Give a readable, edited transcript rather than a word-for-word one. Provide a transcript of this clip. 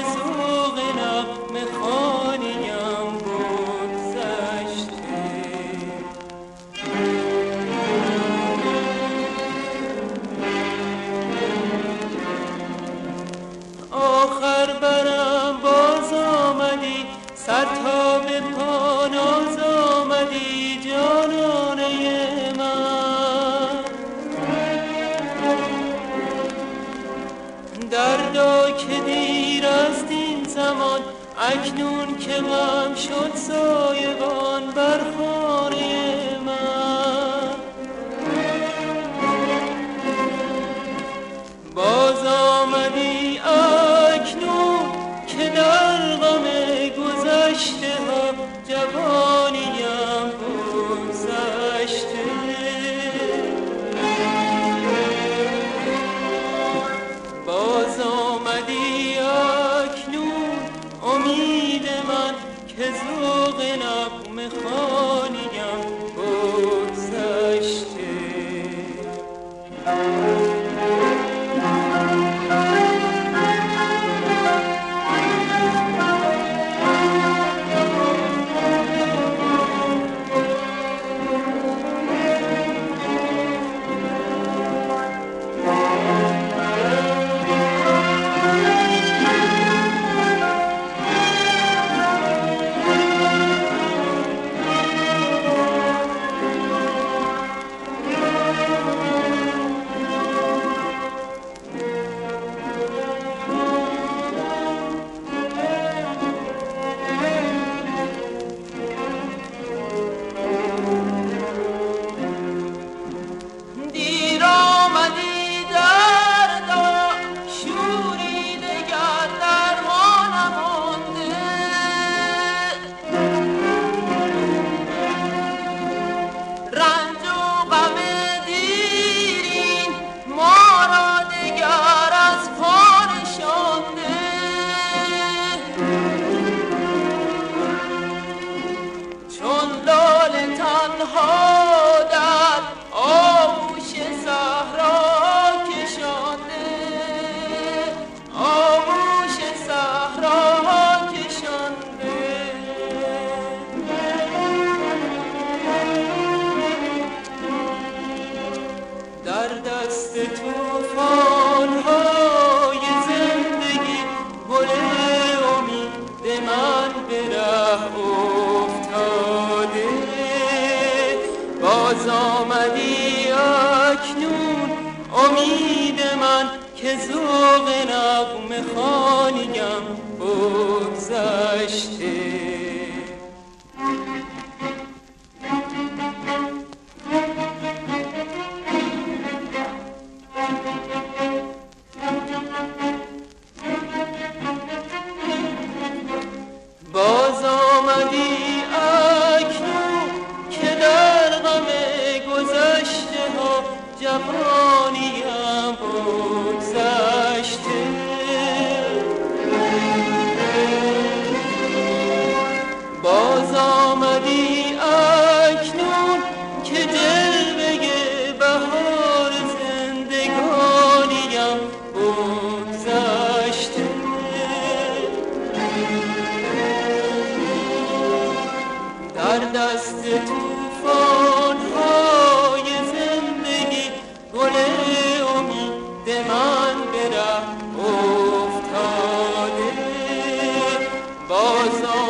ذوق نغمه خوانیم بگذشته. آخر برم باز آمدی، سر تا به پا ناز آمدی جانانه من. دردا که دیر است این زمان، اکنون که غم شد سایبان بر خانه من. باز آمدی اکنون که در غم گذشته ها جوانیم بگذشته. باز آمدی اکنون امید من که ذوق نغمه خوانیم بگذشته. باز آمدی اکنون امید من که ذوق نغمه خوانیم بگذشته. باز آمدی اکنون که در غم گذشته ها جوانیم بگذشته. باز آمدی اکنون که جلوه بهار زندگانیم بگذشته. در دست طوفان های زندگی گل امید من به ره افتاده. باز